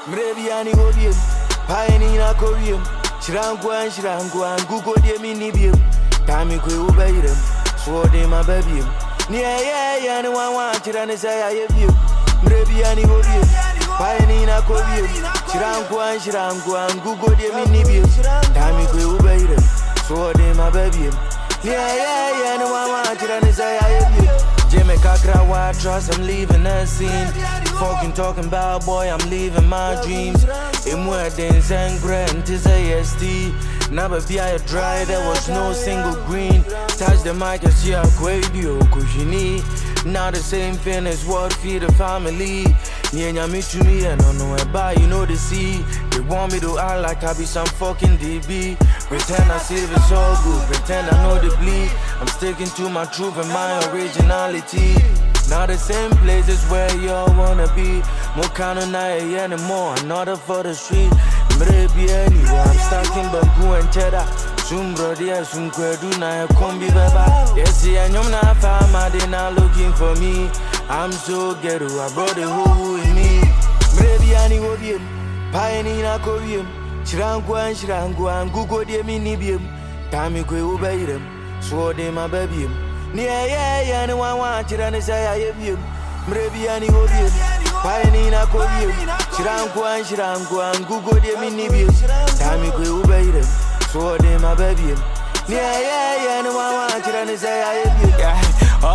Mrebiani Obium, Pioneer Koreum, Shranguan, Google Deminibium, Tamiko Ubayum, Sword in my baby. Yeah, and one wanted and say I have you. Mrebiani Obium, Pioneer Koreum, Shranguan, Google Deminibium, Tamiko Ubayum, Sword in my baby. Yeah, and one wanted and say I have you. Jimmy Kakra, why trust I'm leaving the scene. Fucking talking about boy, I'm leaving my dreams. In more than Zangren, tis ASD. Never be I dry, there was no single green. Touch the mic and see how Quadio, Kushini. Now the same thing as what feed the family. Nyanya me to me and I know about you know the sea. They want me to act like I be some fucking DB. Pretend I see it's all good, pretend I know the bleed. I'm sticking to my truth and my originality. Now the same places where y'all wanna be. More kind of night anymore, another for the street. Maybe anywhere, I'm stuck in Bagu and Cheddar. Sumbro dia sumkwedu na kombi beba. Yes, and you're not fama, they not looking for me. I'm so ghetto, I brought the whole with me. Maybe any obium, Pioneer Koreum, Shranguan, Google Deminibium, Tamiko Ubayum, Sword in my baby. Yeah, and one wanted and say I have you. Maybe any obium, Pioneer Koreum, Shranguan, Google Deminibium, Tamiko Ubayum, Sword in my baby. Yeah, and one wanted and say I have you. Yeah,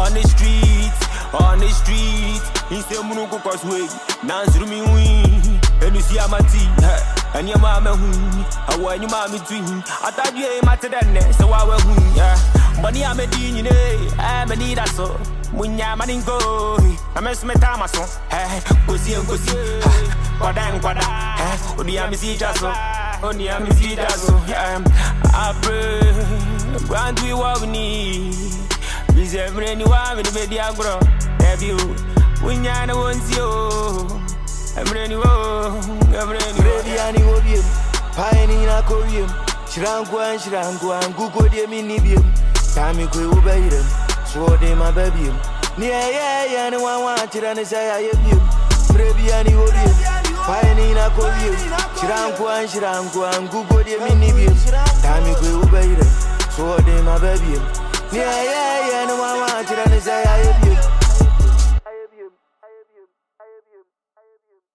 on the street, in the Munuko Crossway, Nanzuru me win, and you see a mati, and your mamma who, I want your mammy twin. I thought you ain't matter than that, so I will, yeah. Money I'm a dean, I'm a need a so. When you're money go, I mess my time, so, go see, Quadang, only I'm a see just only I'm a see just I pray, grant we what we need. Is every anyone with the media grow? Have you? When you're the ones you, every any obium, Pioneer Koreum, Shranguan, Google Deminibium, Tamiko Ubayum, Sword in my baby. Yeah, and one wanted and say I have you. Maybe any obium, Pioneer Koreum, Shranguan, Google Deminibium, Tamiko Ubayum, Sword in my baby. Yeah, and one wanted and say I have you.